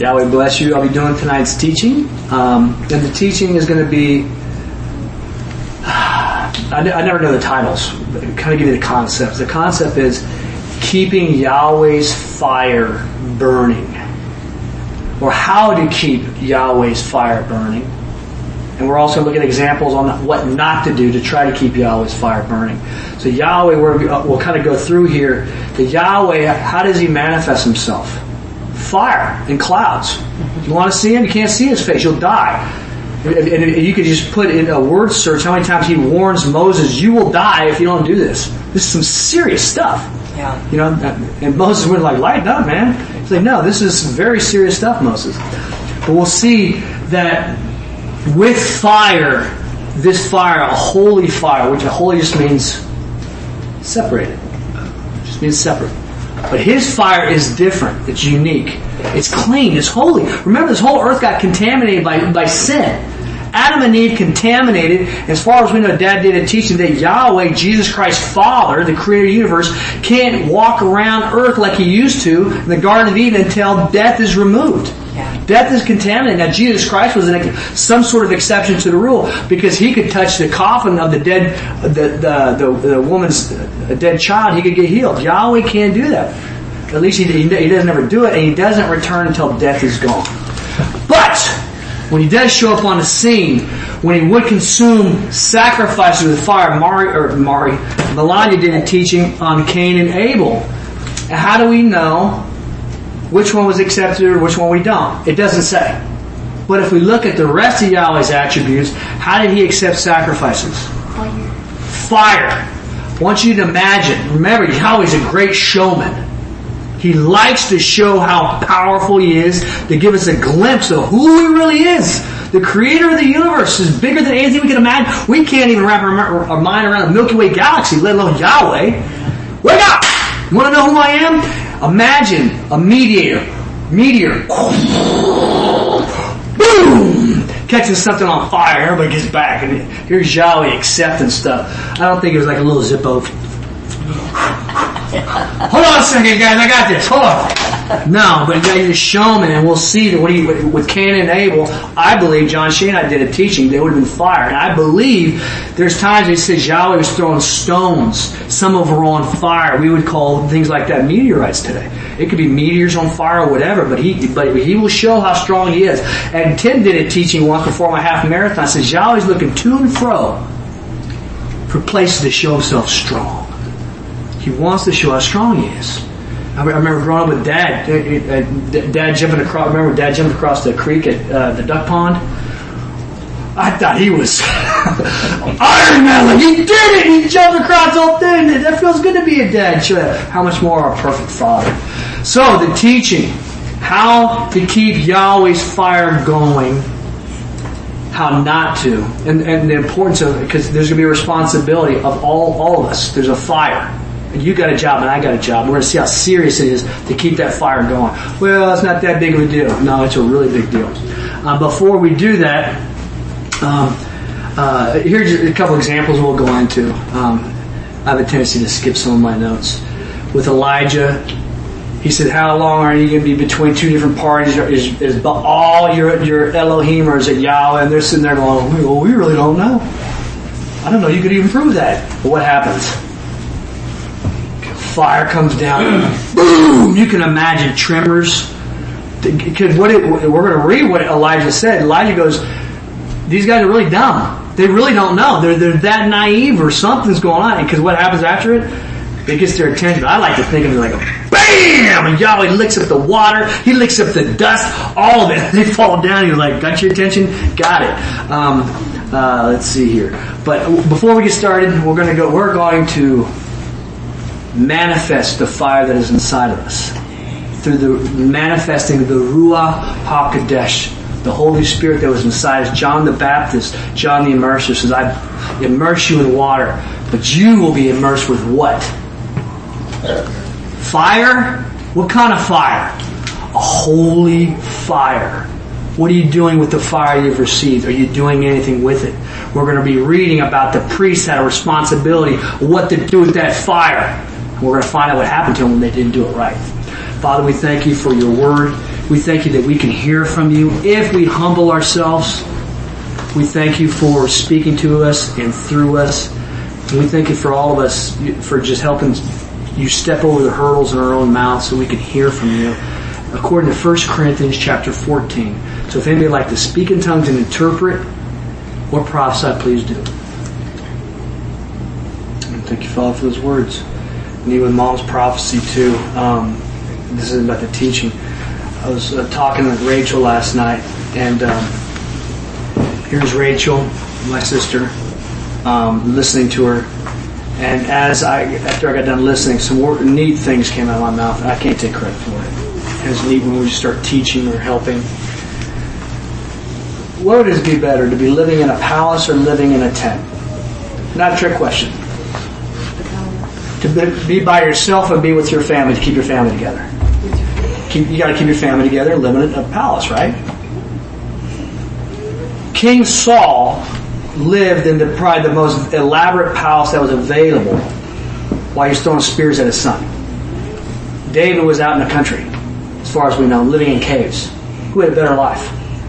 Yahweh bless you. I'll be doing tonight's teaching. And the teaching is going to be, I never know the titles, but kind of give you the concepts. The concept is keeping Yahweh's fire burning. Or how to keep Yahweh's fire burning. And we're also looking at examples on what not to do to try to keep Yahweh's fire burning. So Yahweh, we'll kind of go through here. The Yahweh, how does He manifest Himself? Fire and clouds. You want to see Him? You can't see His face. You'll die. And you could just put in a word search how many times He warns Moses, you will die if you don't do this. This is some serious stuff. Yeah. You know, and Moses went like, lighten up, man. He's like, no, this is very serious stuff, Moses. But we'll see that with fire, this fire, a holy fire, which a holy just means separated. It just means separate. But His fire is different. It's unique. It's clean. It's holy. Remember, this whole earth got contaminated by sin. Adam and Eve contaminated. As far as we know, Dad did a teaching that Yahweh, Jesus Christ, Father, the creator of the universe, can't walk around earth like He used to in the Garden of Eden until death is removed. Yeah. Death is contaminated. Now, Jesus Christ was some sort of exception to the rule because He could touch the coffin of the dead, the woman's dead child. He could get healed. Yahweh can't do that. At least He doesn't ever do it, and He doesn't return until death is gone. But when He does show up on the scene, when He would consume sacrifices with fire, Melania did a teaching on Cain and Abel. And how do we know which one was accepted or which one we don't? It doesn't say. But if we look at the rest of Yahweh's attributes, how did He accept sacrifices? Fire. I want you to imagine. Remember, Yahweh's a great showman. He likes to show how powerful He is, to give us a glimpse of who He really is. The creator of the universe is bigger than anything we can imagine. We can't even wrap our mind around the Milky Way galaxy, let alone Yahweh. Wake up! You want to know who I am? Imagine a meteor. Boom! Catching something on fire. Everybody gets back. And here's Yahweh accepting stuff. I don't think it was like a little Zippo. Hold on a second, guys. I got this. Hold on. No, but He's a showman, and we'll see that with Cain and Abel, I believe John Shane and I did a teaching. They would have been fire, and I believe there's times He says Yahweh was throwing stones. Some of them were on fire. We would call things like that meteorites today. It could be meteors on fire or whatever, but He will show how strong He is. And Tim did a teaching once before my half marathon. Says Yahweh's looking to and fro for places to show Himself strong. He wants to show how strong He is. I remember growing up with Dad. Dad jumping across. Remember Dad jumped across the creek at the duck pond. I thought he was Iron Man. Like, he did it. He jumped across the whole thing. That feels good to be a dad. How much more our perfect Father. So the teaching, how to keep Yahweh's fire going. How not to, and the importance of it, because there's going to be a responsibility of all of us. There's a fire. And you got a job and I got a job. We're going to see how serious it is to keep that fire going. Well, it's not that big of a deal. No, it's a really big deal. Before we do that, here's a couple examples we'll go into. I have a tendency to skip some of my notes. With Elijah, he said, how long are you going to be between two different parties? Is all your Elohim or is it Yahweh? And they're sitting there going, well, we really don't know. I don't know. You could even prove that. But what happens? Fire comes down. Boom! You can imagine tremors. Because we're going to read what Elijah said. Elijah goes, these guys are really dumb. They really don't know. They're that naive or something's going on. Because what happens after it? It gets their attention. I like to think of it like a BAM! And Yahweh licks up the water. He licks up the dust. All of it. They fall down. You're like, got your attention? Got it. Let's see here. But before we get started, we're going to manifest the fire that is inside of us through the manifesting of the Ruach HaKodesh, the Holy Spirit that was inside us. John the Baptist, John the Immerser says, I immerse you in water, but you will be immersed with what? Fire? What kind of fire? A holy fire. What are you doing with the fire you've received? Are you doing anything with it? We're going to be reading about the priests had a responsibility, what to do with that fire. We're going to find out what happened to them when they didn't do it right. Father, we thank you for your word. We thank you that we can hear from you if we humble ourselves. We thank you for speaking to us and through us. And we thank you for all of us for just helping you step over the hurdles in our own mouth so we can hear from you. According to 1 Corinthians chapter 14. So if anybody would like to speak in tongues and interpret or prophesy, please do. And thank you, Father, for those words. And even Mom's prophecy too. This is about the teaching. I was talking with Rachel last night, and here's Rachel, my sister, listening to her. And after I got done listening, some neat things came out of my mouth, and I can't take credit for it. It was neat when we start teaching or helping. What would it be better, to be living in a palace or living in a tent? Not a trick question. To be by yourself and be with your family, to keep your family together. You got to keep your family together and live in a palace, right? King Saul lived in probably the most elaborate palace that was available while he was throwing spears at his son. David was out in the country, as far as we know, living in caves. Who had a better life?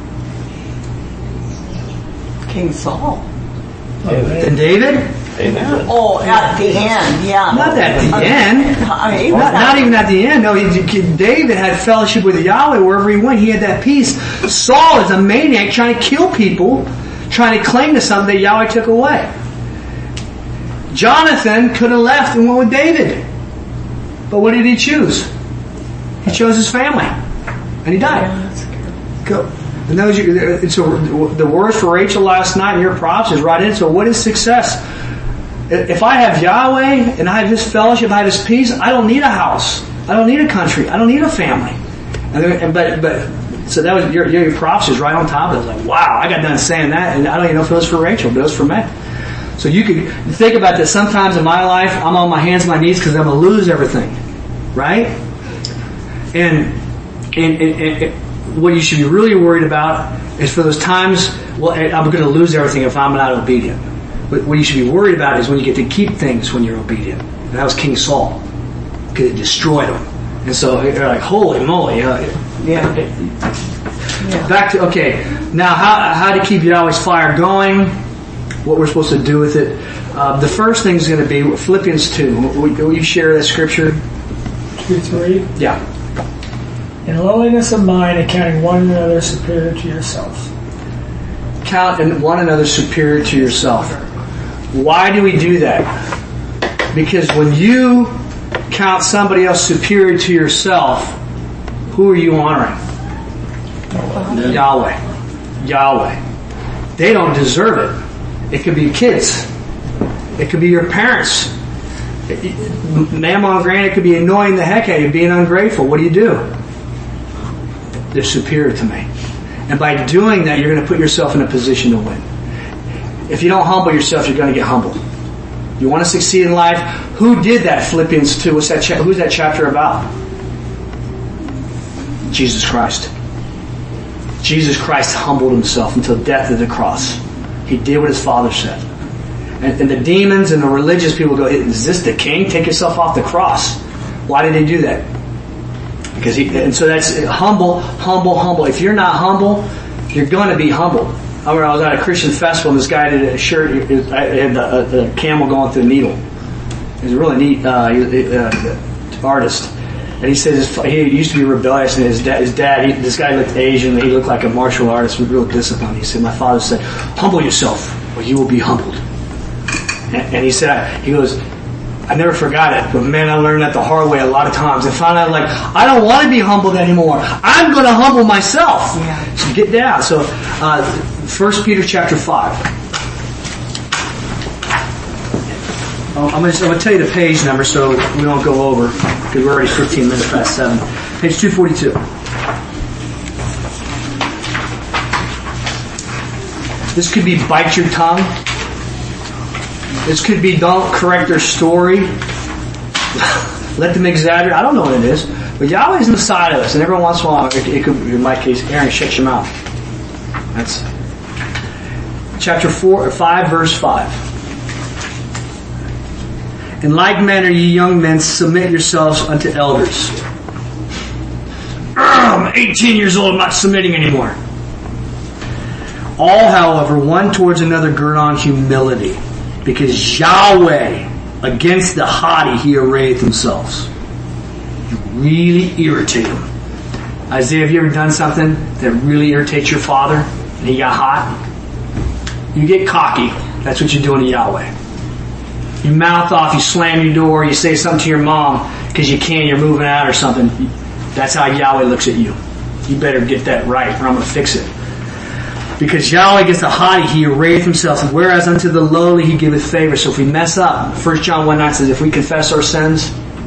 King Saul. Than David? Amen. Oh, at the end, yeah. Not at the end. Not even at the end. No, David had fellowship with Yahweh wherever he went. He had that peace. Saul is a maniac trying to kill people, trying to cling to something that Yahweh took away. Jonathan could have left and went with David. But what did he choose? He chose his family. And he died. Go. And so the words for Rachel last night and your props is right in. So what is success? If I have Yahweh and I have His fellowship, I have His peace, I don't need a house. I don't need a country. I don't need a family. So that was your props is right on top of it. I was like, wow, I got done saying that, and I don't even know if it was for Rachel, but it was for me. So you could think about this. Sometimes in my life, I'm on my hands and my knees because I'm going to lose everything, right? And what you should be really worried about is for those times, well, I'm going to lose everything if I'm not obedient. But what you should be worried about is when you get to keep things when you're obedient. And that was King Saul, because it destroyed him. And so they're like, holy moly. Back to, okay, now how to keep Yahweh's fire going, what we're supposed to do with it. The first thing is going to be Philippians 2. Will you share that scripture? 2:3? Yeah. In lowliness of mind, accounting one another superior to yourselves. Count one another superior to yourself. Why do we do that? Because when you count somebody else superior to yourself, who are you honoring? Yahweh. They don't deserve it. It could be kids. It could be your parents. Mama and Granny, it could be annoying the heck out of you, being ungrateful. What do? They're superior to me. And by doing that, you're going to put yourself in a position to win. If you don't humble yourself, you're going to get humbled. You want to succeed in life? Who did that? Philippians 2. Who's that chapter about? Jesus Christ. Jesus Christ humbled himself until death of the cross. He did what his Father said. And the demons and the religious people go, is this the king? Take yourself off the cross. Why did they do that? And so that's humble. If you're not humble, you're going to be humbled. I remember I was at a Christian festival and this guy did a shirt. I had a camel going through a needle. He was a really neat artist. And he said he used to be rebellious, and his dad this guy looked Asian. He looked like a martial artist with real discipline. He said, my father said, humble yourself or you will be humbled. And he said, he goes, I never forgot it, but man, I learned that the hard way a lot of times. And found out, like, I don't want to be humbled anymore. I'm going to humble myself. Yeah. So get down. So, 1 Peter chapter 5. I'm going to tell you the page number so we don't go over, because we're already 15 minutes past 7. Page 242. This could be bite your tongue. This could be don't correct their story. Let them exaggerate. I don't know what it is. But Yahweh's inside of us. And every once in a while, it could, in my case, Aaron, shut your mouth. That's chapter 5, verse 5. In like manner, ye young men, submit yourselves unto elders. I'm 18 years old, I'm not submitting anymore. All, however, one towards another gird on humility, because Yahweh, against the haughty, he arrayeth themselves. You really irritate him. Isaiah, have you ever done something that really irritates your father and he got hot? You get cocky. That's what you're doing to Yahweh. You mouth off, you slam your door, you say something to your mom because you can, you're moving out or something. That's how Yahweh looks at you. You better get that right or I'm going to fix it. Because Yahweh gets the haughty, he arrayeth himself, whereas unto the lowly he giveth favor. So if we mess up, 1 John 1:9 says, if we confess our sins,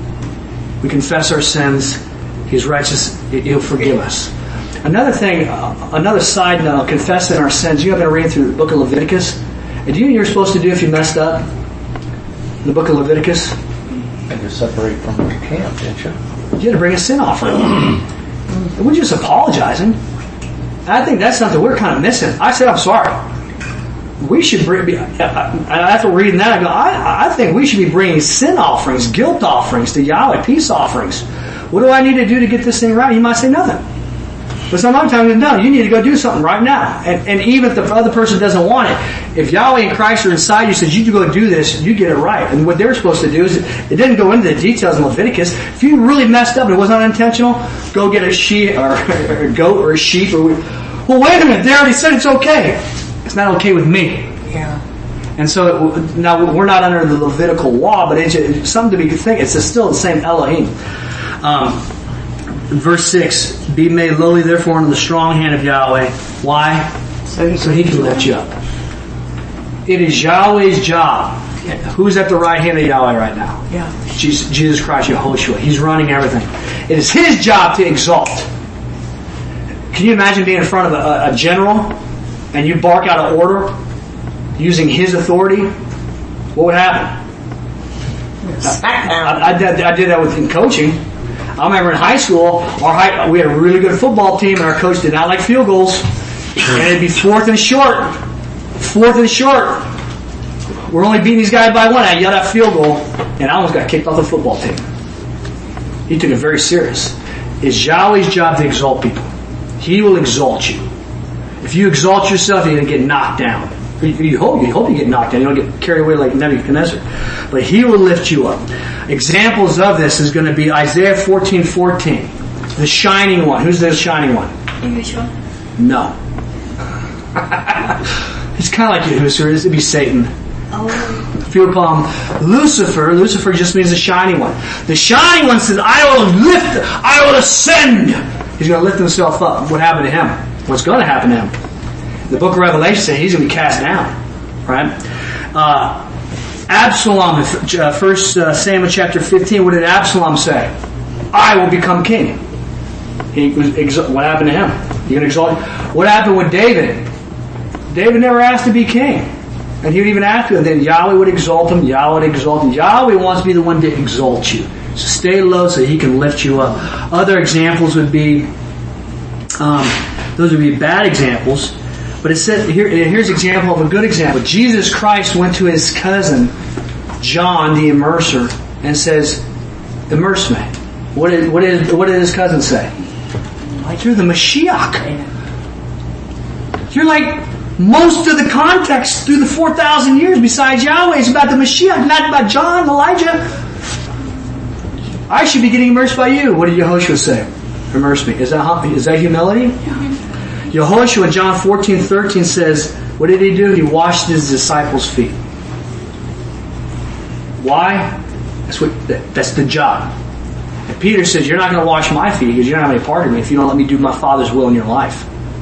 he's righteous, he'll forgive us. Another thing, another side note, confessing our sins. You haven't read through the book of Leviticus? And do you know what you're supposed to do if you messed up? In the book of Leviticus? And to separate from the camp, didn't you? You had to bring a sin offering. We're just apologizing. I think that's something we're kind of missing. I said, I'm sorry. We should bring, after reading that, I go, I think we should be bringing sin offerings, guilt offerings to Yahweh, peace offerings. What do I need to do to get this thing right? You might say nothing. But some other time, no, you need to go do something right now. And even if the other person doesn't want it, if Yahweh and Christ are inside you, says you go do this, you get it right. And what they're supposed to do is, it didn't go into the details in Leviticus. If you really messed up and it was unintentional, go get a sheep or a goat or a sheep. Well, wait a minute, they already said it's okay. It's not okay with me. Yeah. And so now we're not under the Levitical law, but it's something to be thinking. It's still the same Elohim. Verse 6, be made lowly therefore under the strong hand of Yahweh. Why? So he can lift you up. It is Yahweh's job. Who's at the right hand of Yahweh right now? Yeah. Jesus Christ, Yehoshua. He's running everything. It is his job to exalt. Can you imagine being in front of a general and you bark out an order using his authority? What would happen? I did that in coaching. I remember in high school, we had a really good football team, and our coach did not like field goals. And it'd be fourth and short. We're only beating these guys by one. I yelled out field goal, and I almost got kicked off the football team. He took it very serious. It's Yahweh's job to exalt people. He will exalt you. If you exalt yourself, you're going to get knocked down. You hope you get knocked down. You don't get carried away like Nebuchadnezzar. But he will lift you up. Examples of this is going to be Isaiah 14:14. The shining one. Who's the shining one? Yahushua? No. It's kind of like Yahushua. It'd be Satan. Oh. If you call him Lucifer, Lucifer just means the shining one. The shining one says, I will ascend. He's going to lift himself up. What happened to him? What's going to happen to him? The book of Revelation says he's going to be cast down. Right? Absalom, 1 Samuel chapter 15, what did Absalom say? I will become king. What happened to him? You're going to exalt him. What happened with David? David never asked to be king. And he would even ask him. Then Yahweh would exalt him. Yahweh would exalt him. Yahweh wants to be the one to exalt you. So stay low so he can lift you up. Other examples would be, those would be bad examples. But it said here's an example of a good example. Jesus Christ went to his cousin, John the immerser, and says, immerse me. What did his cousin say? You're the Mashiach. You're like most of the context through the 4,000 years besides Yahweh is about the Mashiach, not about John, Elijah. I should be getting immersed by you. What did Yehoshua say? Immerse me. Is that humility? Yehoshua in John 14:13 says, what did he do? He washed his disciples' feet. Why? That's the job. And Peter says, you're not going to wash my feet because you don't have any part of me if you don't let me do my Father's will in your life.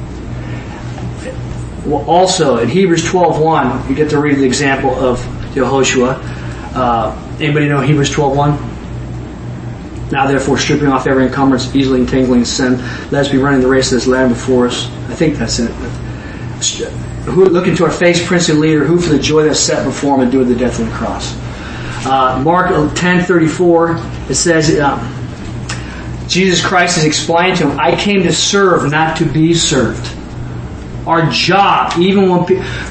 Well, also, in Hebrews 12:1, you get to read the example of Yehoshua. Anybody know Hebrews 12:1? Now therefore, stripping off every encumbrance, easily entangling sin, let us be running the race that is laid before us. I think that's it. Look into our face, Prince and Leader, who for the joy that's set before him endured the death of the cross. Mark 10:34, it says, Jesus Christ is explaining to him, I came to serve, not to be served. Our job, even when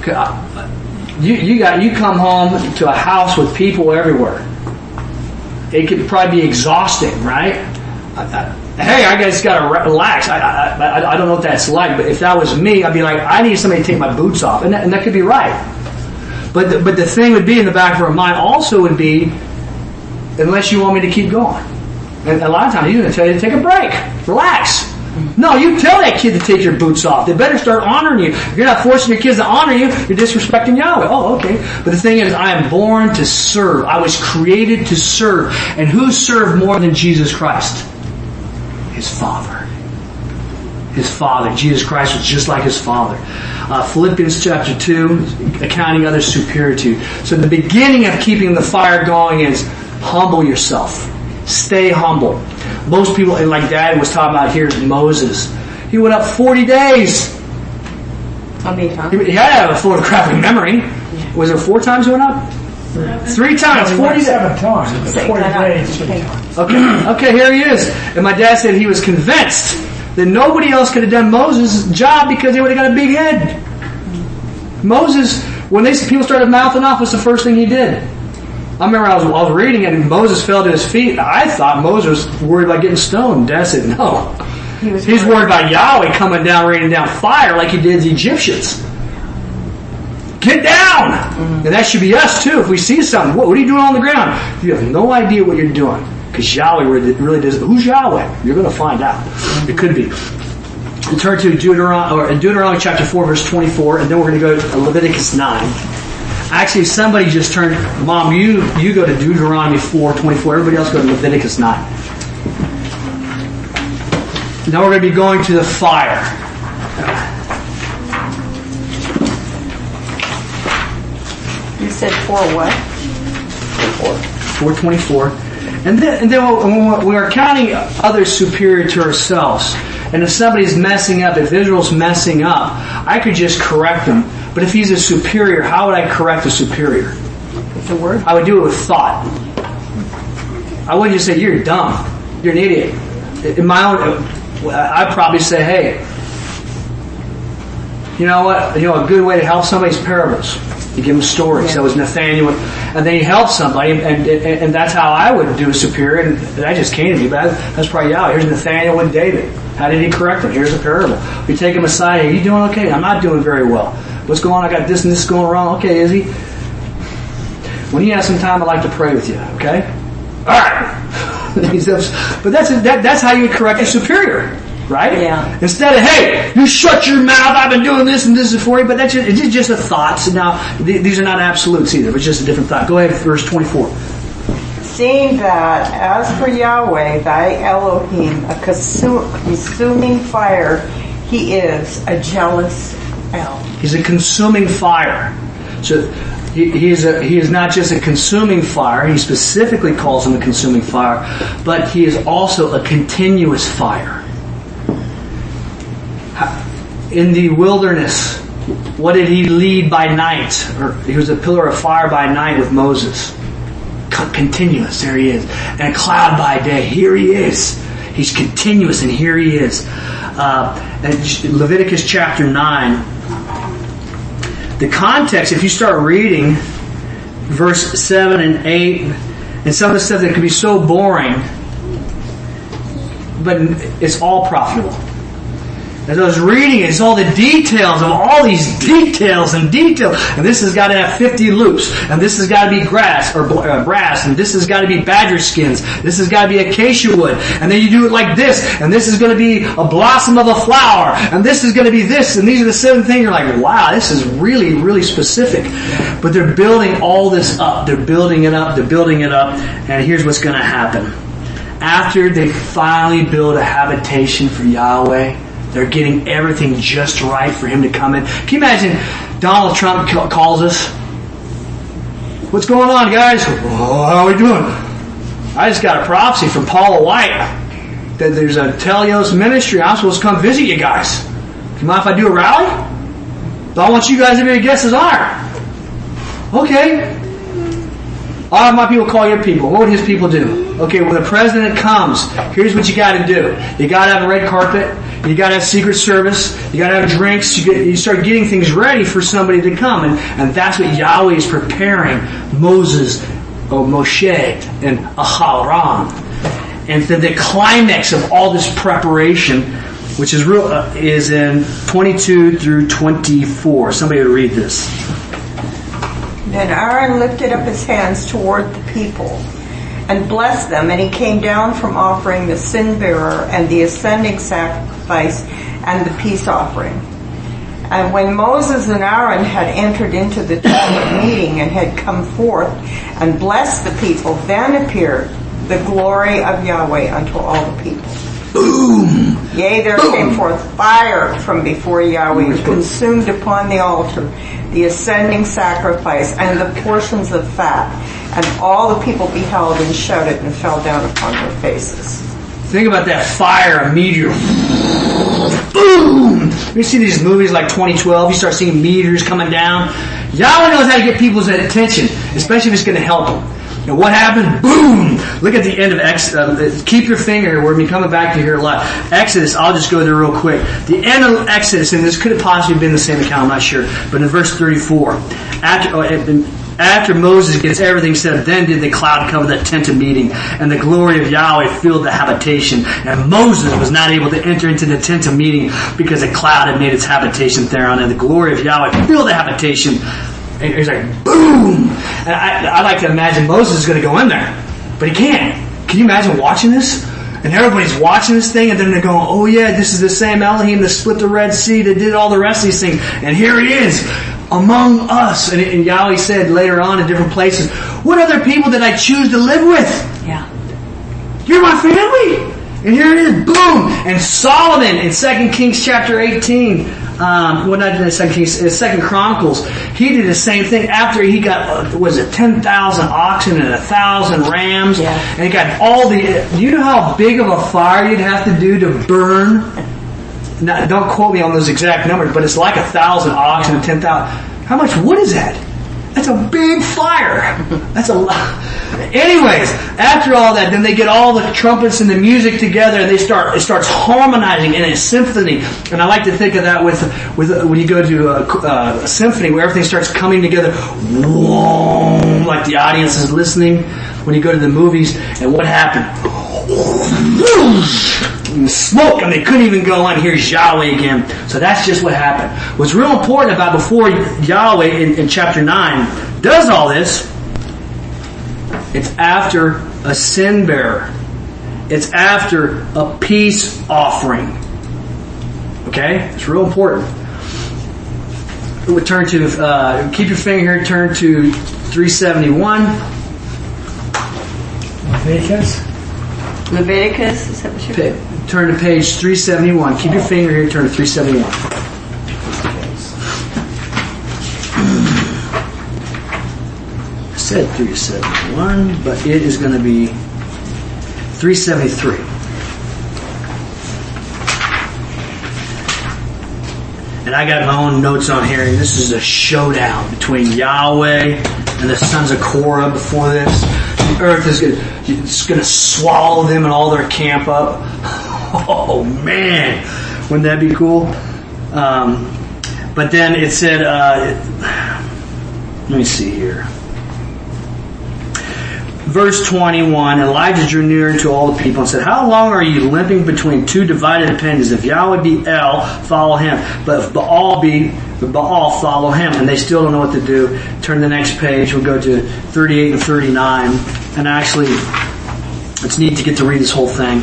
you come home to a house with people everywhere, it could probably be exhausting, right? hey, I just got to relax. I don't know what that's like, but if that was me, I'd be like, I need somebody to take my boots off, and that could be right. But the thing would be in the back of our mind also would be, unless you want me to keep going. And a lot of times he's going to tell you to take a break, relax. No, you tell that kid to take your boots off. They better start honoring you. If you're not forcing your kids to honor you, you're disrespecting Yahweh. Oh, okay. But the thing is, I am born to serve. I was created to serve. And who served more than Jesus Christ? His Father. His Father. Jesus Christ was just like His Father. Philippians chapter 2, accounting others superior to you. So the beginning of keeping the fire going is humble yourself. Stay humble. Most people, and like Dad was talking about here, Moses. He went up 40 days. How many times? He had to have a photographic memory. Was it 4 times he went up? 3 times, 40 days. 7 times. 40 days. Okay, here he is. And my dad said he was convinced that nobody else could have done Moses' job because he would have got a big head. Moses, when people started mouthing off, was the first thing he did. I remember I was reading it and Moses fell to his feet. I thought Moses was worried about getting stoned. Dad said, no. He's worried about Yahweh coming down, raining down fire like he did the Egyptians. Get down! Mm-hmm. And that should be us too. If we see something, what are you doing on the ground? You have no idea what you're doing. Because Yahweh really does. Who's Yahweh? You're going to find out. Mm-hmm. It could be. We turn to Deuteronomy chapter 4 verse 24 and then we're going to go to Leviticus 9. Actually, somebody just turned, Mom, you go to Deuteronomy 4:24. Everybody else go to Leviticus 9. Now we're going to be going to the fire. You said 4 what? 4:24. And then when we're counting others superior to ourselves, and if somebody's messing up, if Israel's messing up, I could just correct them. But if he's a superior, how would I correct a superior? It's a word. I would do it with thought. I wouldn't just say, you're dumb. You're an idiot. In my own, I'd probably say, hey, you know what? You know, a good way to help somebody is parables. You give them stories. Yeah. That was Nathaniel. And then you help somebody, and that's how I would do a superior. And that just came to me. But that's probably Yahweh. Here's Nathaniel and David. How did he correct him? Here's a parable. We take him aside. Are you doing okay? I'm not doing very well. What's going on? I got this and this going wrong. Okay, Izzy. When you have some time, I'd like to pray with you. Okay? All right. But that's how you correct your superior. Right? Yeah. Instead of, hey, you shut your mouth, I've been doing this and this is for you, but it's just a thought. So now, these are not absolutes either, but just a different thought. Go ahead, verse 24. Seeing that, as for Yahweh, thy Elohim, a consuming fire, he is a jealous El. He's a consuming fire. So, he is not just a consuming fire, he specifically calls him a consuming fire, but he is also a continuous fire. In the wilderness, what did he lead by night? Or he was a pillar of fire by night with Moses. Continuous, there he is. And a cloud by day, here he is. He's continuous, and here he is. Leviticus chapter 9. The context, if you start reading verse 7 and 8, and some of the stuff that can be so boring, but it's all profitable. As I was reading it, it's all the details of all these details and details. And this has got to have 50 loops. And this has got to be brass. And this has got to be badger skins. This has got to be acacia wood. And then you do it like this. And this is going to be a blossom of a flower. And this is going to be this. And these are the 7 things. You're like, wow, this is really, really specific. But they're building all this up. They're building it up. They're building it up. And here's what's going to happen. After they finally build a habitation for Yahweh, they're getting everything just right for him to come in. Can you imagine Donald Trump calls us? What's going on, guys? Oh, how are we doing? I just got a prophecy from Paula White that there's a Telios ministry. I'm supposed to come visit you guys. Do you mind if I do a rally? But I want you guys to be a guest as honor. Okay. I'll have my people call your people. What would his people do? Okay, when the president comes, here's what you got to do. You got to have a red carpet. You got to have Secret Service. You got to have drinks. You start getting things ready for somebody to come, and that's what Yahweh is preparing Moses, or Moshe, and Aharon. And then the climax of all this preparation, which is real, is in 22 through 24. Somebody would read this. Then Aaron lifted up his hands toward the people and blessed them, and he came down from offering the sin bearer and the ascending sacrifice and the peace offering. And when Moses and Aaron had entered into the tent of meeting and had come forth and blessed the people, then appeared the glory of Yahweh unto all the people. Boom! Yea, there came forth fire from before Yahweh, and consumed upon the altar the ascending sacrifice and the portions of fat. And all the people beheld and shouted and fell down upon their faces. Think about that fire, a meteor. Boom! You see these movies like 2012, you start seeing meteors coming down. Yahweh knows how to get people's attention, especially if it's going to help them. And what happened? Boom! Look at the end of Exodus. Keep your finger here. We're going to be coming back to here a lot. Exodus, I'll just go there real quick. The end of Exodus, and this could have possibly been the same account, I'm not sure, but in verse 34, after Moses gets everything said, then did the cloud cover that tent of meeting, and the glory of Yahweh filled the habitation. And Moses was not able to enter into the tent of meeting because the cloud had made its habitation thereon, and the glory of Yahweh filled the habitation. And he's like, boom! And I like to imagine Moses is going to go in there, but he can't. Can you imagine watching this? And everybody's watching this thing, and then they're going, oh yeah, this is the same Elohim that split the Red Sea, that did all the rest of these things. And here he is, among us. And Yahweh said later on in different places, what other people did I choose to live with? Yeah. You're my family! And here it is, boom! And Solomon in 2 Kings chapter 18, well, not in 2 Kings, 2 Chronicles, he did the same thing after he got, 10,000 oxen and 1,000 rams. Yeah. And he got all the, do you know how big of a fire you'd have to do to burn? Now, don't quote me on those exact numbers, but it's like 1,000 oxen and 10,000. How much wood is that? That's a big fire. That's a lot. Anyways, after all that, then they get all the trumpets and the music together, and it starts harmonizing in a symphony. And I like to think of that with when you go to a symphony where everything starts coming together, whoa, like the audience is listening. When you go to the movies, and what happened? Smoke, and they couldn't even go on. Here's Yahweh again. So that's just what happened. What's real important about before Yahweh in chapter 9 does all this, it's after a sin bearer. It's after a peace offering. Okay? It's real important. We'll turn to, keep your finger here, turn to 371. Leviticus, is that what you're Turn to page 371. Keep your finger here, turn to 371. I said 371, but it is going to be 373. And I got my own notes on here, and this is a showdown between Yahweh and the sons of Korah before this. The earth is going to swallow them and all their camp up. Oh man, wouldn't that be cool? But then it said, let me see here. Verse 21, Elijah drew near to all the people and said, how long are you limping between two divided opinions? If Yahweh be El, follow him. But if Baal be Baal, follow him. And they still don't know what to do. Turn to the next page. We'll go to 38 and 39. And actually, it's neat to get to read this whole thing.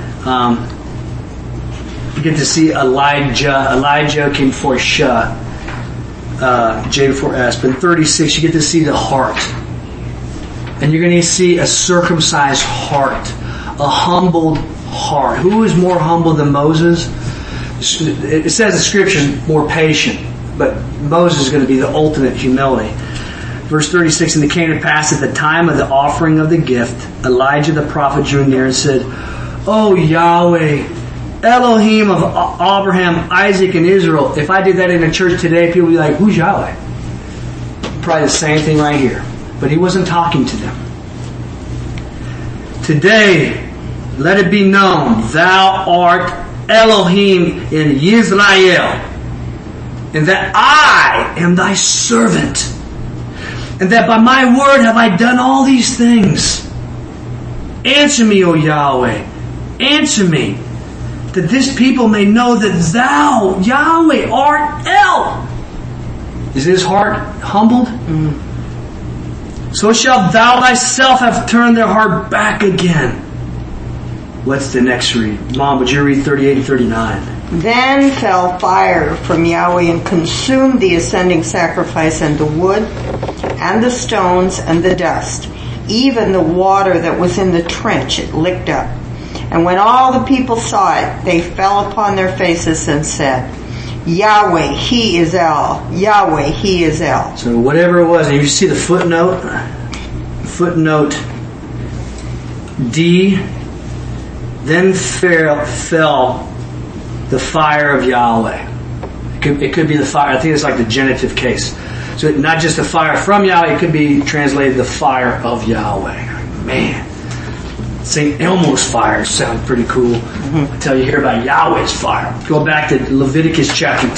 You get to see Elijah. Elijah came before Shah. J before S. But in 36, you get to see the heart. And you're going to see a circumcised heart. A humbled heart. Who is more humble than Moses? It says in Scripture, more patient. But Moses is going to be the ultimate humility. Verse 36, and it came to pass at the time of the offering of the gift, Elijah the prophet drew near and said, O Yahweh, Elohim of Abraham, Isaac, and Israel. If I did that in a church today, people would be like, who's Yahweh? Probably the same thing right here. But he wasn't talking to them. Today, let it be known, thou art Elohim in Yisrael, and that I am thy servant, and that by my word have I done all these things. Answer me, O Yahweh. Answer me, that this people may know that thou, Yahweh, art El. Is his heart humbled? So shalt thou thyself have turned their heart back again. What's the next read? Mom, would you read 38 and 39? Then fell fire from Yahweh and consumed the ascending sacrifice and the wood and the stones and the dust. Even the water that was in the trench it licked up. And when all the people saw it, they fell upon their faces and said, Yahweh, He is El. Yahweh, He is El. So whatever it was, and you see the footnote D, then fell the fire of Yahweh. It could be the fire. I think it's like the genitive case. So not just the fire from Yahweh, it could be translated the fire of Yahweh. Man, St. Elmo's fire sounds pretty cool. Until you hear about Yahweh's fire. Go back to Leviticus chapter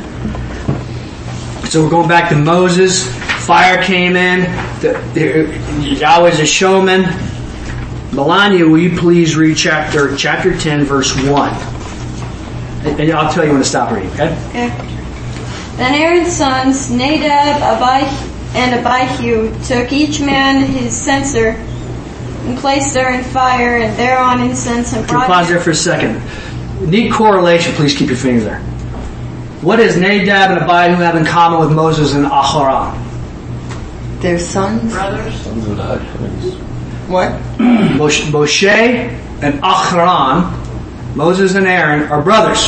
10. So we're going back to Moses. Fire came in. Yahweh's a showman. Melania, will you please read chapter 10, verse 1? And I'll tell you when to stop reading, okay? Okay. Then Aaron's sons, Nadab, and Abihu, took each man his censer and placed therein fire and thereon incense and Can you pause there for a second? Neat correlation, please keep your fingers there. What does Nadab and Abihu have in common with Moses and Aharon? Their sons? brothers. Sons of the Husbands. What? Moshe and Aharon, Moses and Aaron, are brothers.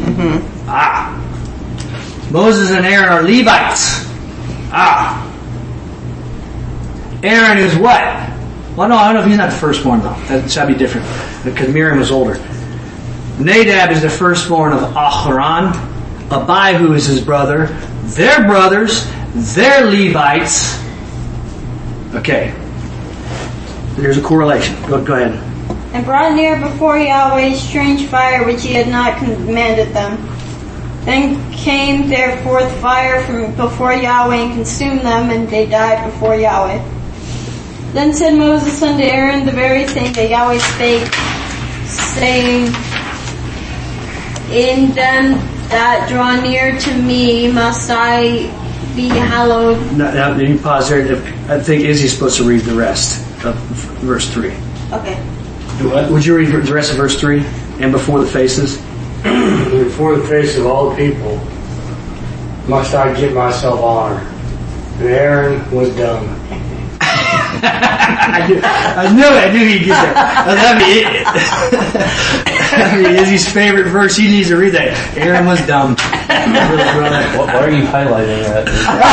Moses and Aaron are Levites. Aaron is what? Well, no, I don't know if he's not the firstborn though. That'd be different because Miriam was older. Nadab is the firstborn of Aharon. Abihu is his brother. They're brothers. They're Levites. Okay. There's a correlation. Go ahead. And brought near before Yahweh strange fire which he had not commanded them. Then came there forth fire from before Yahweh and consumed them, and they died before Yahweh. Then said Moses unto Aaron the very thing that Yahweh spake, saying, In them that draw near to me must I be hallowed. Now, you pause there. I think Izzy's supposed to read the rest of verse 3. Okay. Would you read the rest of verse 3? And before the faces? Before the face of all the people must I give myself honor. And Aaron was dumb. I knew he'd get there. That'd be Izzy's favorite verse. He needs to read that. Aaron was dumb. Why are you highlighting that?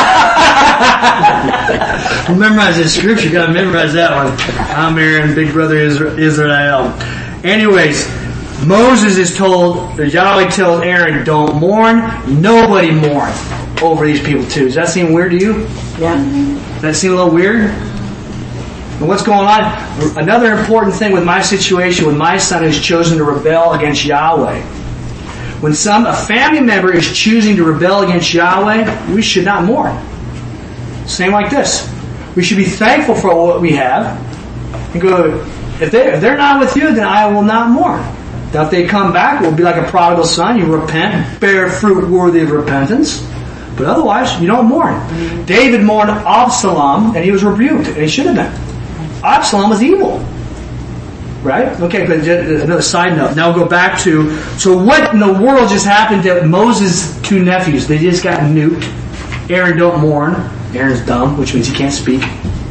Memorize the scripture. You gotta memorize that one. I'm Aaron, big brother Israel. Anyways, Moses is told, Yahweh tells Aaron, don't mourn. Nobody mourn over these people too. Does that seem weird to you? Yeah. Does that seem a little weird? And what's going on? Another important thing with my situation, with my son who's chosen to rebel against Yahweh. When a family member is choosing to rebel against Yahweh, we should not mourn. Same like this. We should be thankful for what we have and go, if they're not with you, then I will not mourn. Now if they come back, we'll be like a prodigal son. You repent, bear fruit worthy of repentance. But otherwise, you don't mourn. David mourned Absalom, and he was rebuked, and he should have been. Absalom was evil. Right? Okay, but another side note. Now we'll go back to, so what in the world just happened to Moses' two nephews? They just got nuked. Aaron don't mourn. Aaron's dumb, which means he can't speak.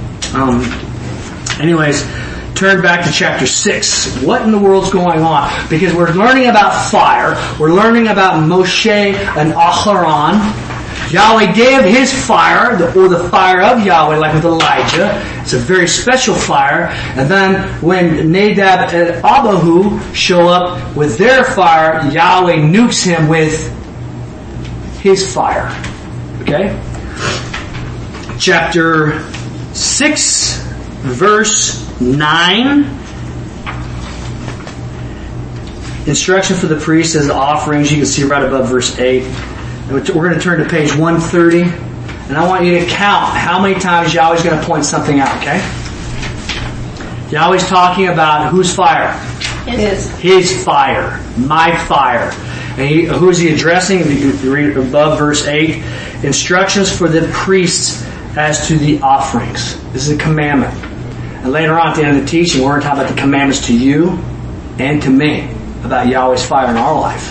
Anyways, turn back to chapter 6. What in the world's going on? Because we're learning about fire. We're learning about Moshe and Aharon. Yahweh gave his fire, or the fire of Yahweh, like with Elijah. It's a very special fire. And then when Nadab and Abihu show up with their fire, Yahweh nukes him with his fire. Okay? Chapter 6, verse 9. Instruction for the priest as offerings. You can see right above verse 8. We're going to turn to page 130. And I want you to count how many times Yahweh's going to point something out, okay? Yahweh's talking about whose fire? His fire. My fire. And who is he addressing? You read above verse 8. Instructions for the priests as to the offerings. This is a commandment. And later on at the end of the teaching, we're going to talk about the commandments to you and to me about Yahweh's fire in our life.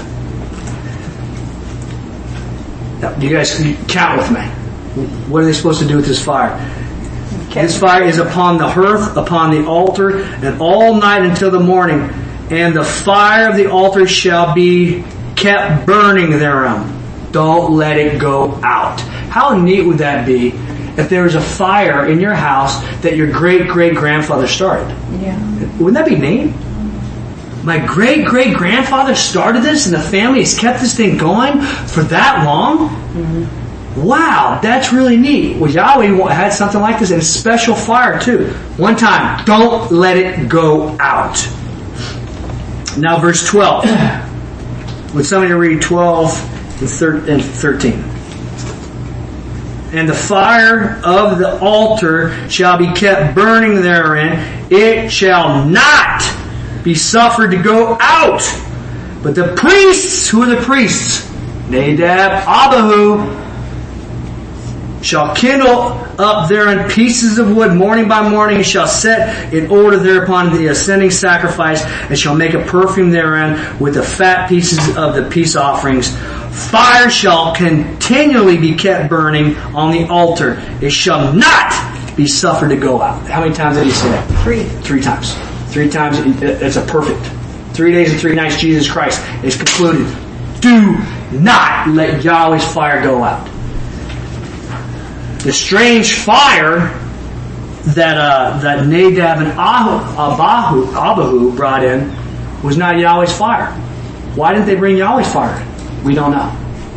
Now, you guys count with me. What are they supposed to do with this fire? This fire is upon the hearth, upon the altar, and all night until the morning. And the fire of the altar shall be kept burning thereon. Don't let it go out. How neat would that be if there was a fire in your house that your great-great-grandfather started? Yeah. Wouldn't that be neat? My great-great-grandfather started this and the family has kept this thing going for that long? Mm-hmm. Wow, that's really neat. Well, Yahweh had something like this, and special fire too. One time, don't let it go out. Now verse 12. Would somebody read 12 and 13? And the fire of the altar shall be kept burning therein. It shall not be suffered to go out. But the priests, who are the priests? Nadab, Abihu, shall kindle up therein pieces of wood morning by morning, and shall set in order thereupon the ascending sacrifice, and shall make a perfume therein with the fat pieces of the peace offerings. Fire shall continually be kept burning on the altar. It shall not be suffered to go out. How many times did he say that? 3. 3 times. 3 times. It's a perfect. 3 days and 3 nights, Jesus Christ is concluded. Do not let Yahweh's fire go out. The strange fire that Nadab and Abihu brought in was not Yahweh's fire. Why didn't they bring Yahweh's fire? We don't know.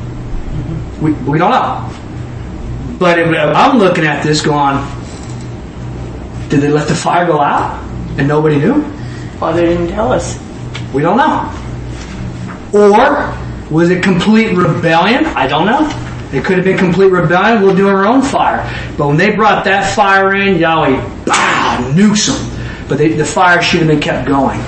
We don't know. But I'm looking at this going, did they let the fire go out and nobody knew? Well, they didn't tell us. We don't know. Or was it complete rebellion? I don't know. It could have been complete rebellion. We'll do our own fire. But when they brought that fire in, Yahweh, nukes them. But the fire should have been kept going.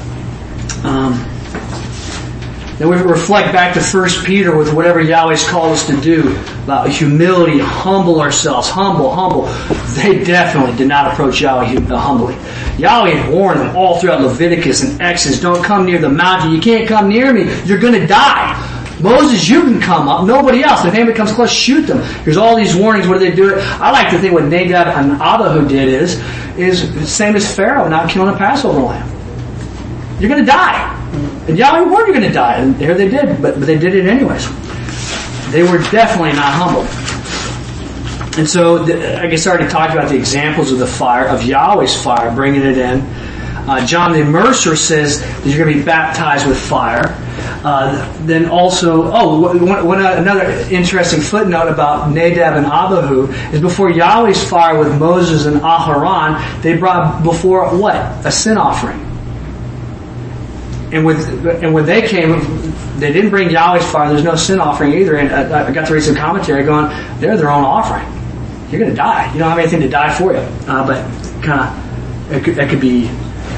Then we reflect back to 1 Peter with whatever Yahweh's called us to do. About humility, humble ourselves, humble. They definitely did not approach Yahweh humbly. Yahweh had warned them all throughout Leviticus and Exodus, don't come near the mountain. You can't come near me. You're going to die. Moses, you can come up. Nobody else. If anybody comes close, shoot them. There's all these warnings. What do they do? I like to think what Nadab and Abihu did is the same as Pharaoh not killing a Passover lamb. You're going to die. And Yahweh warned you're going to die. And there they did. But they did it anyways. They were definitely not humble. And so, I guess I already talked about the examples of the fire, of Yahweh's fire, bringing it in. John the Immerser says that you're going to be baptized with fire. Then also, another interesting footnote about Nadab and Abihu is before Yahweh's fire with Moses and Aharon, they brought before what? A sin offering. And when they came, they didn't bring Yahweh's fire. There's no sin offering either. And I got to read some commentary going, they're their own offering. You're going to die. You don't have anything to die for you. But kind of, that could be.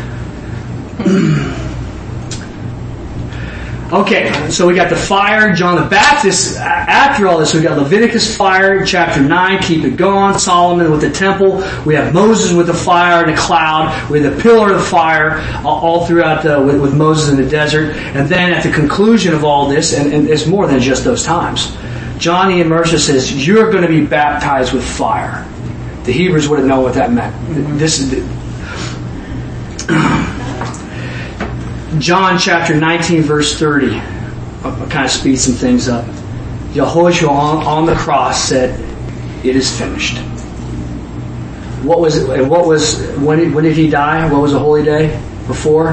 Okay, so we got the fire, John the Baptist. After all this, we got Leviticus fire, chapter 9, keep it going. Solomon with the temple. We have Moses with the fire and the cloud. We have the pillar of fire all throughout with Moses in the desert. And then at the conclusion of all this, and it's more than just those times, John the Immerser says, you're going to be baptized with fire. The Hebrews would have known what that meant. This is John chapter 19 verse 30. I'll kind of speed some things up. Yehoshua on the cross said, it is finished. What was it? And when did he die? What was the holy day before?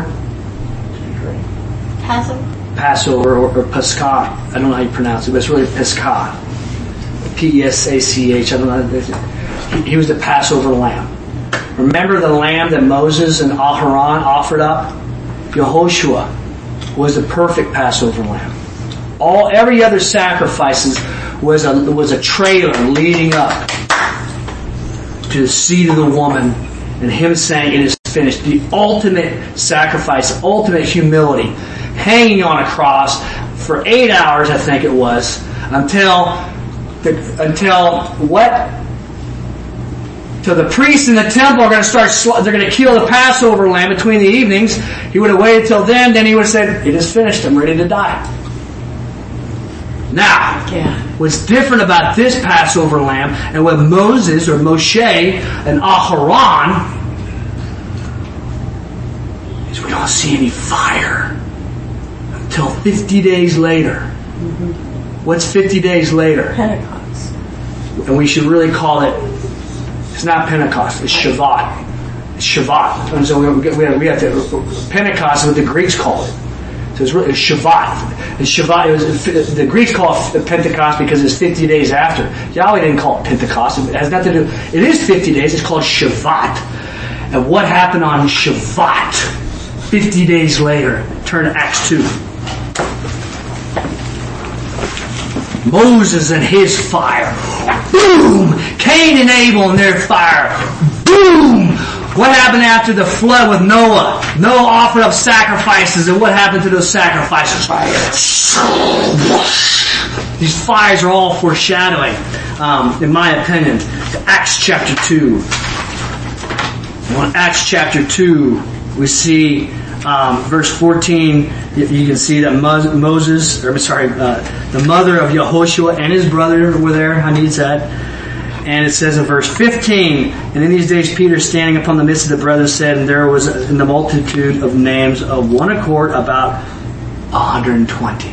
Passover or Pesach. I don't know how you pronounce it, but it's really Pesach. P-E-S-A-C-H. I don't know. He was the Passover lamb. Remember the lamb that Moses and Aharon offered up? Yehoshua was the perfect Passover lamb. Every other sacrifices was a trailer leading up to the seed of the woman, and him saying, "It is finished. The ultimate sacrifice, ultimate humility, hanging on a cross for 8 hours, I think it was, until the priests in the temple are going to they're going to kill the Passover lamb between the evenings. He would have waited till then he would have said, it is finished, I'm ready to die. Now, what's different about this Passover lamb and what Moses or Moshe and Aharon is we don't see any fire until 50 days later. What's 50 days later? Pentecost. And we should really call it, it's not Pentecost, it's Shavuot. It's Shavuot. And so we have to, Pentecost is what the Greeks call it. So it's really Shavuot. It's Shavuot. The Greeks call it Pentecost because it's 50 days after. Yahweh didn't call it Pentecost. It has nothing to do. It is 50 days. It's called Shavuot. And what happened on Shavuot? 50 days later. Turn to Acts 2. Moses and his fire. Boom! Cain and Abel and their fire. Boom! What happened after the flood with Noah? Noah offered up sacrifices, and what happened to those sacrifices? These fires are all foreshadowing, in my opinion, to Acts chapter 2. On Acts chapter 2, we see verse 14. You can see that the mother of Yehoshua and his brother were there. Hanizat. And it says in verse 15, and in these days Peter, standing upon the midst of the brethren, said, and there was in the multitude of names of one accord about 120.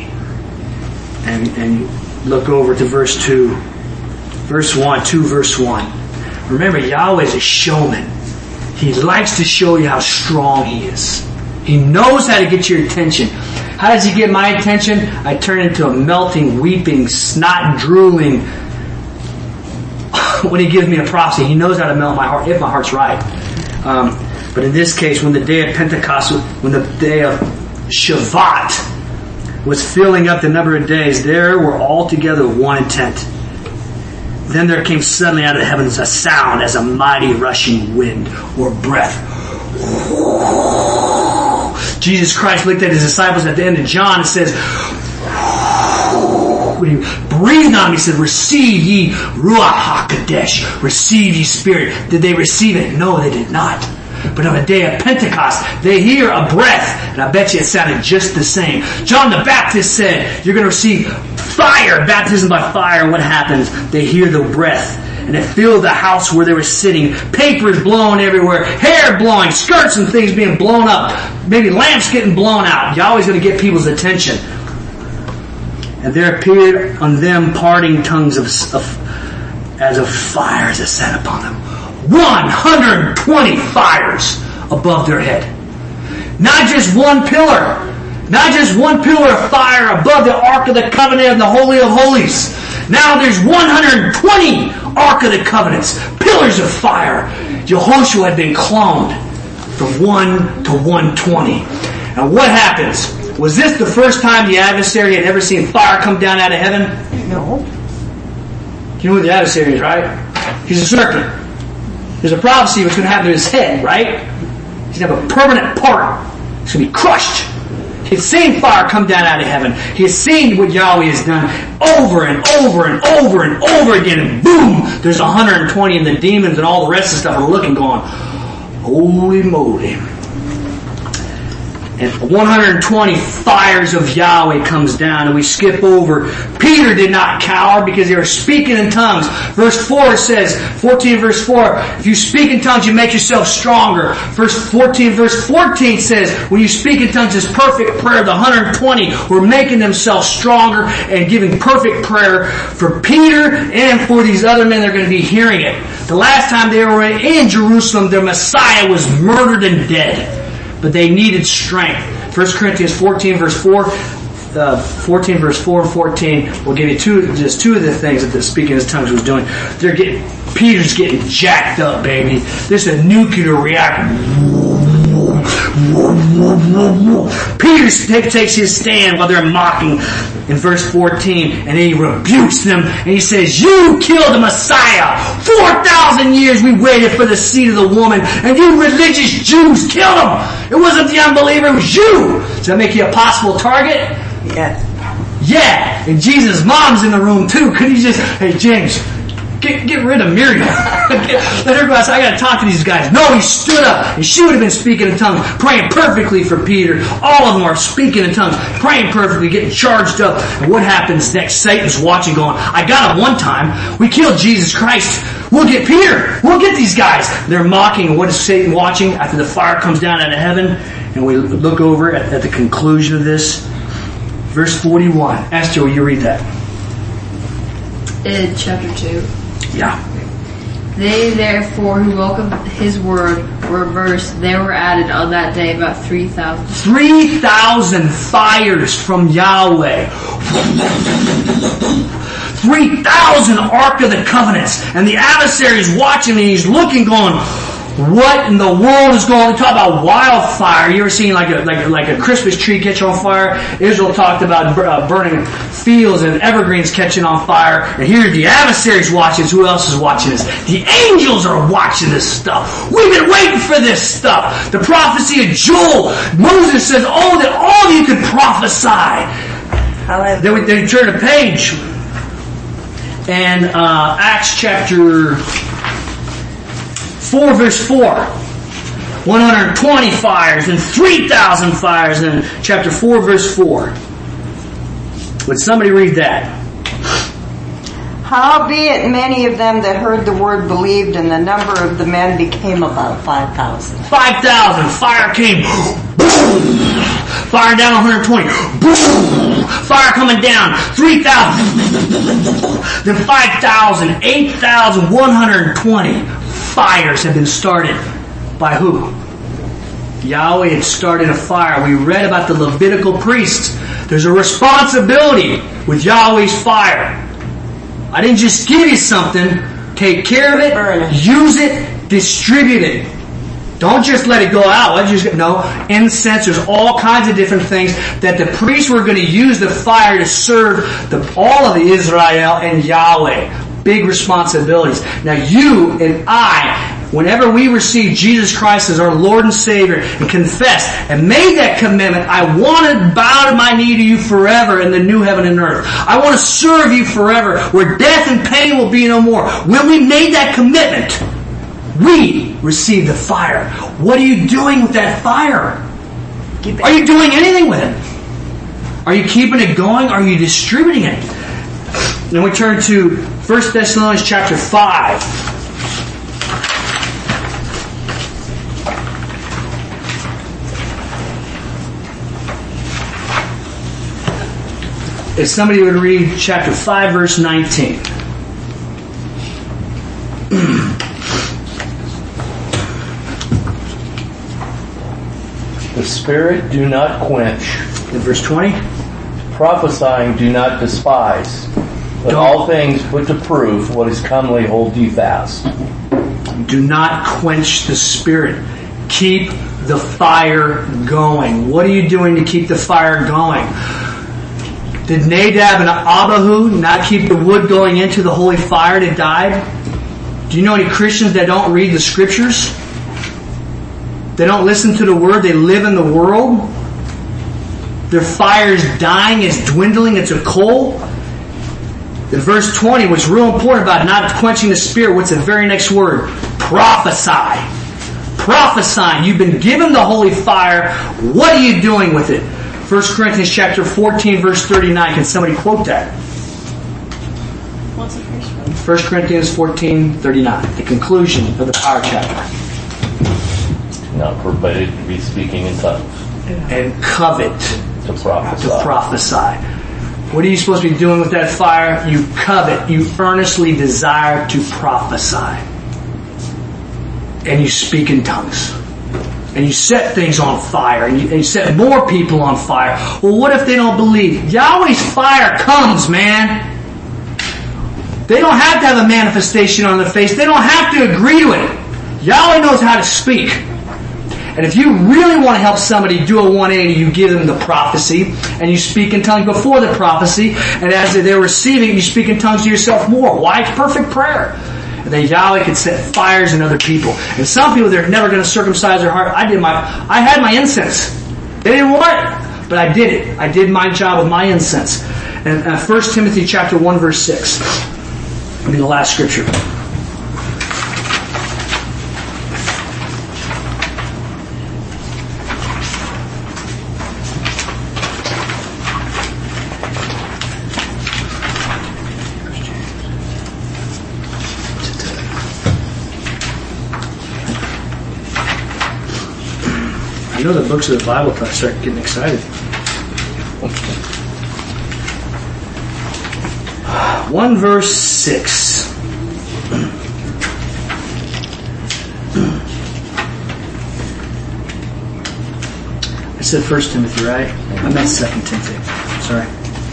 And look over to verse 2. Verse 1, 2 verse 1. Remember, Yahweh is a showman. He likes to show you how strong He is. He knows how to get your attention. How does He get my attention? I turn into a melting, weeping, snot drooling. When He gives me a prophecy, He knows how to melt my heart, if my heart's right. But in this case, when the day of Pentecost, when the day of Shavuot was filling up the number of days, there were all together one intent. Then there came suddenly out of the heavens a sound as a mighty rushing wind or breath. Jesus Christ looked at His disciples at the end of John and says, when He breathed on him, He said, receive ye Ruach HaKodesh, receive ye Spirit. Did they receive it? No, they did not. But on the day of Pentecost, they hear a breath, and I bet you it sounded just the same. John the Baptist said, you're going to receive fire, baptism by fire. And what happens? They hear the breath, and it filled the house where they were sitting. Papers blowing everywhere, hair blowing, skirts and things being blown up, maybe lamps getting blown out. Yahweh's going to get people's attention. And there appeared on them parting tongues as of fires that sat upon them. 120 fires above their head. Not just one pillar. Not just one pillar of fire above the Ark of the Covenant and the Holy of Holies. Now there's 120 Ark of the Covenants. Pillars of fire. Yehoshua had been cloned from 1 to 120. And what happens? Was this the first time the adversary had ever seen fire come down out of heaven? No. You know who the adversary is, right? He's a serpent. There's a prophecy what's going to happen to his head, right? He's going to have a permanent part. He's going to be crushed. He's seen fire come down out of heaven. He has seen what Yahweh has done over and over and over and over again. And boom, there's 120, and the demons and all the rest of the stuff are looking, going, holy moly. And 120 fires of Yahweh comes down, and we skip over. Peter did not cower because they were speaking in tongues. Verse 4 says, 14 verse 4, if you speak in tongues, you make yourself stronger. Verse 14 says, when you speak in tongues, it's perfect prayer. The 120 were making themselves stronger and giving perfect prayer for Peter and for these other men that are going to be hearing it. The last time they were in Jerusalem, their Messiah was murdered and dead. But they needed strength. 1 Corinthians 14 verse 4, 14 verse 4 and 14 will give you just two of the things that the speaking in tongues was doing. Peter's getting jacked up, baby. This is a nuclear reactor. Peter takes his stand while they're mocking in verse 14, and he rebukes them, and he says, you killed the Messiah. 4,000 years we waited for the seed of the woman, and you religious Jews killed him. It wasn't the unbeliever, it was you. Does that make you a possible target? Yes. Yeah, and Jesus' mom's in the room too. Could he just, hey James, get rid of Miriam. Let her go outside. I got to talk to these guys. No, he stood up, and she would have been speaking in tongues, praying perfectly for Peter. All of them are speaking in tongues, praying perfectly, getting charged up. And what happens next? Satan's watching, going, I got him one time. We killed Jesus Christ. We'll get Peter. We'll get these guys. They're mocking. And what is Satan watching after the fire comes down out of heaven? And we look over at the conclusion of this. Verse 41. Esther, will you read that? In chapter 2. Yeah. They therefore who welcomed his word were versed. There were added on that day about 3,000. 3,000 fires from Yahweh. 3,000 Ark of the Covenants. And the adversary's watching, and he's looking, going, what in the world is going on? Talk about wildfire. You ever seen like a Christmas tree catch on fire? Israel talked about burning fields and evergreens catching on fire. And here the adversary's watching. Who else is watching this? The angels are watching this stuff. We've been waiting for this stuff. The prophecy of Joel. Moses says, oh, that all of you could prophesy. Then we turn the page. And Acts chapter 4 verse 4. 120 fires and 3,000 fires in chapter 4 verse 4. Would somebody read that? Howbeit many of them that heard the word believed, and the number of the men became about 5,000. 5,000. Fire came. Boom. Fire down 120. Boom. Fire coming down. 3,000. Then 5,000. 8,120 fires have been started. By who? Yahweh had started a fire. We read about the Levitical priests. There's a responsibility with Yahweh's fire. I didn't just give you something. Take care of it. Use it. Distribute it. Don't just let it go out. No. Incense. There's all kinds of different things that the priests were going to use the fire to serve all of Israel and Yahweh. Big responsibilities. Now you and I, whenever we receive Jesus Christ as our Lord and Savior and confess and made that commitment, I want to bow my knee to you forever in the new heaven and earth. I want to serve you forever where death and pain will be no more. When we made that commitment, we received the fire. What are you doing with that fire? Are you doing anything with it? Are you keeping it going? Are you distributing it? Then we turn to 1 Thessalonians chapter 5. If somebody would read chapter 5 verse 19. The Spirit do not quench. In verse 20. Prophesying do not despise. But all things put to proof, what is comely hold ye fast. Do not quench the Spirit. Keep the fire going. What are you doing to keep the fire going? Did Nadab and Abihu not keep the wood going into the holy fire that died? Do you know any Christians that don't read the scriptures? They don't listen to the word. They live in the world. Their fire is dying. It's dwindling. It's a coal. In verse 20, what's real important about not quenching the Spirit, what's the very next word? Prophesy. Prophesying. You've been given the holy fire. What are you doing with it? 1 Corinthians chapter 14, verse 39. Can somebody quote that? What's the first one? 1 Corinthians 14, 39. The conclusion of the power chapter. Not forbidden to be speaking in tongues. And covet. To prophesy. To prophesy. What are you supposed to be doing with that fire? You covet. You earnestly desire to prophesy. And you speak in tongues. And you set things on fire. And you set more people on fire. Well, what if they don't believe? Yahweh's fire comes, man. They don't have to have a manifestation on their face. They don't have to agree to it. Yahweh knows how to speak. And if you really want to help somebody do a 180, you give them the prophecy, and you speak in tongues before the prophecy, and as they're receiving it, you speak in tongues to yourself more. Why? It's perfect prayer. And then Yahweh can set fires in other people. And some people, they're never going to circumcise their heart. I had my incense. They didn't want it, but I did it. I did my job with my incense. And 1 Timothy chapter 1, verse 6. Will be the last scripture. I know the books of the Bible till I start getting excited. 1 verse 6. I said 1 Timothy, right? I meant 2 Timothy. Sorry.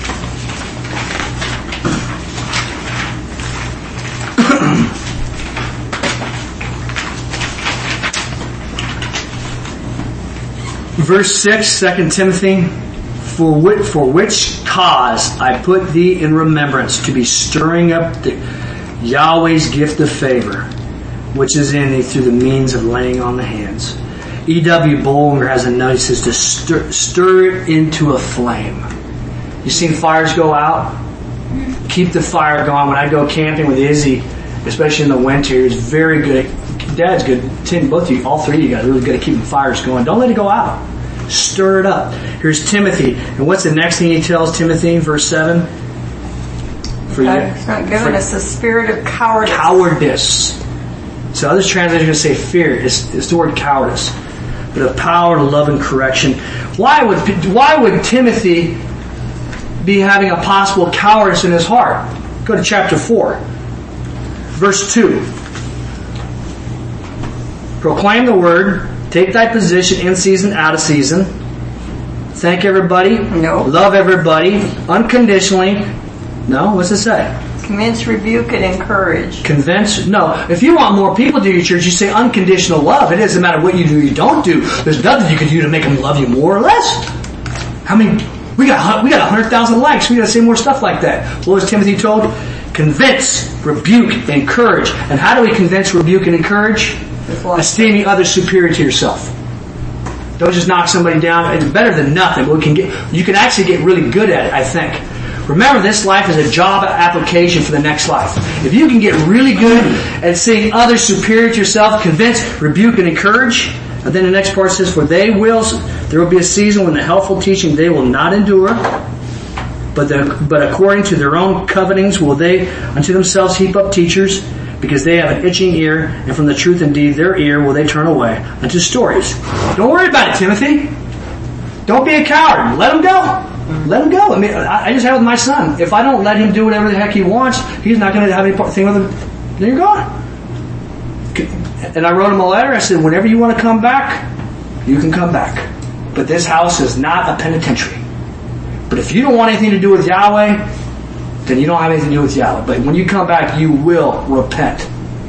Verse 6, 2 Timothy, for which cause I put thee in remembrance to be stirring up the Yahweh's gift of favor, which is in thee through the means of laying on the hands. E.W. Bollinger has a note, he says to stir it into a flame. You seen fires go out? Keep the fire going. When I go camping with Izzy, especially in the winter, he's very good at, Dad's good, Tim, both of you, all three of you guys are really good at keeping fires going. Don't let it go out. Stir it up. Here's Timothy. And what's the next thing he tells Timothy in verse 7? God's not giving us a spirit of cowardice. Cowardice. So other translations say fear. It's the word cowardice. But of power, love, and correction. Why would Timothy be having a possible cowardice in his heart? Go to chapter 4. Verse 2. Proclaim the word. Take thy position in season, out of season. Thank everybody. No. Love everybody. Unconditionally. No? What's it say? Convince, rebuke, and encourage. Convince? No. If you want more people to your church, you say unconditional love. It doesn't matter what you do or you don't do. There's nothing you can do to make them love you more or less. How many? We got 100,000 likes. We got to say more stuff like that. What was Timothy told? Convince, rebuke, encourage. And how do we convince, rebuke, and encourage? Esteeming others superior to yourself. Don't just knock somebody down. It's better than nothing, but you can actually get really good at it, I think. Remember, this life is a job application for the next life. If you can get really good at seeing others superior to yourself, convince, rebuke, and encourage, and then the next part says, for there will be a season when the helpful teaching they will not endure, but according to their own covetings will they unto themselves heap up teachers, because they have an itching ear, and from the truth indeed their ear will they turn away unto stories. Don't worry about it, Timothy. Don't be a coward. Let him go. Let him go. I mean, I just have with my son. If I don't let him do whatever the heck he wants, he's not going to have anything with him. Then you're gone. And I wrote him a letter. I said, whenever you want to come back, you can come back. But this house is not a penitentiary. But if you don't want anything to do with Yahweh, then you don't have anything to do with Yahweh. But when you come back, you will repent.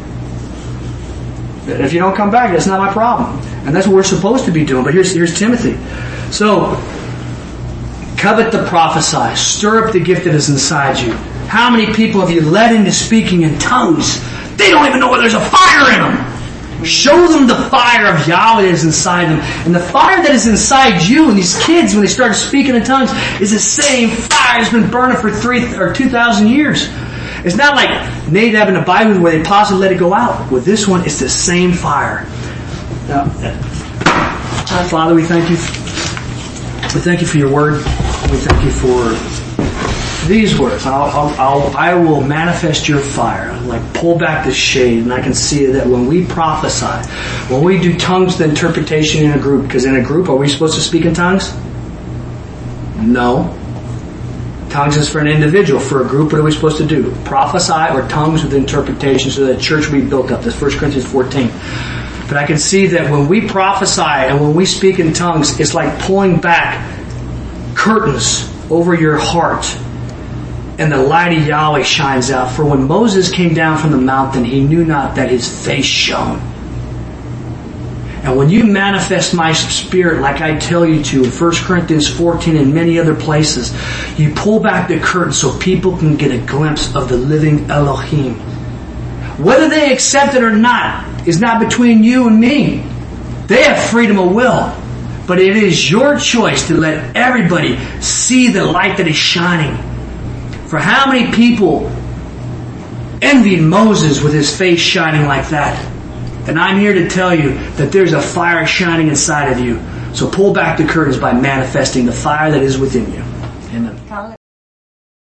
But if you don't come back, that's not my problem. And that's what we're supposed to be doing. But here's Timothy. So, covet the prophesy. Stir up the gift that is inside you. How many people have you led into speaking in tongues? They don't even know whether there's a fire in them. Show them the fire of Yahweh that is inside them. And the fire that is inside you and these kids when they start speaking in tongues is the same fire that's been burning for 3,000 or 2,000 years. It's not like Nadab and Abihu where they paused and let it go out. With this one, it's the same fire. Now, Father, we thank you. We thank you for your word. We thank you for these words. I will manifest your fire. Like pull back the shade, and I can see that when we prophesy, when we do tongues, the interpretation in a group. Because in a group, are we supposed to speak in tongues? No. Tongues is for an individual. For a group, what are we supposed to do? Prophesy or tongues with interpretation, so that the church will be built up. That's 1 Corinthians 14. But I can see that when we prophesy and when we speak in tongues, it's like pulling back curtains over your heart, and the light of Yahweh shines out. For when Moses came down from the mountain, he knew not that his face shone. And when you manifest my Spirit like I tell you to in 1 Corinthians 14 and many other places, you pull back the curtain so people can get a glimpse of the living Elohim. Whether they accept it or not is not between you and me. They have freedom of will. But it is your choice to let everybody see the light that is shining. For how many people envied Moses with his face shining like that? And I'm here to tell you that there's a fire shining inside of you. So pull back the curtains by manifesting the fire that is within you. Amen.